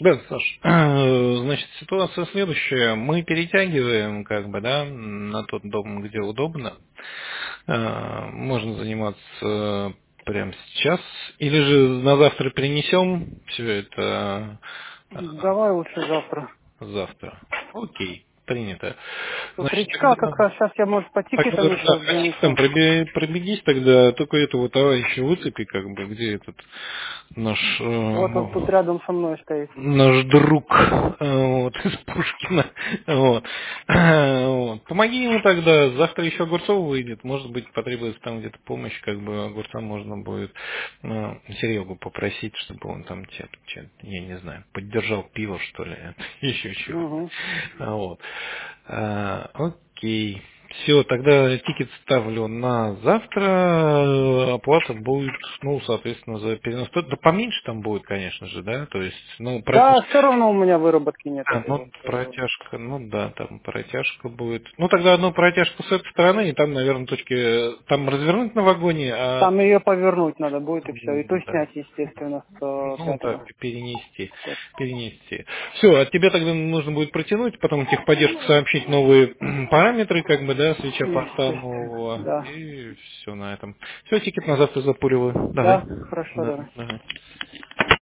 Да, Саш, значит, ситуация следующая. Мы перетягиваем, как бы, да, на тот дом, где удобно. Можно заниматься прямо сейчас. Или же на завтра перенесем все это Давай лучше завтра. завтра. Окей, принято. С Значит, утречка как раз сейчас я, может, по тогда тикетам да, еще там занесу. пробегись тогда, только этого товарища выцепи, как бы, где этот наш Вот он тут рядом со мной стоит. наш друг вот, из Пушкина. Вот. Вот. Помоги ему тогда, завтра еще Огурцов выйдет, может быть, потребуется там где-то помощь, как бы Огурцам можно будет Серегу попросить, чтобы он там я не знаю, поддержал пиво, что ли, еще чего. Угу. Вот. Окей. Все, тогда тикет ставлю на завтра. Оплата будет, ну, соответственно, за перенос. Да поменьше там будет, конечно же, да. То есть, ну, Да, все равно у меня выработки нет да, особо. ну, протяжка, ну да, там протяжка будет. Ну, тогда одну протяжку с этой стороны, и там, наверное, точки, там развернуть на вагоне, а Там ее повернуть надо будет и все. И то да. снять, естественно, с Ну, так, пятого. перенести. Все, от тебя тогда нужно будет протянуть, потом техподдержку сообщить новые параметры, как бы, да, свеча порта Естественно. нового, Да. и все на этом. Все, тикет на завтра запуливаю. Давай. Да, хорошо, Да, давай. давай.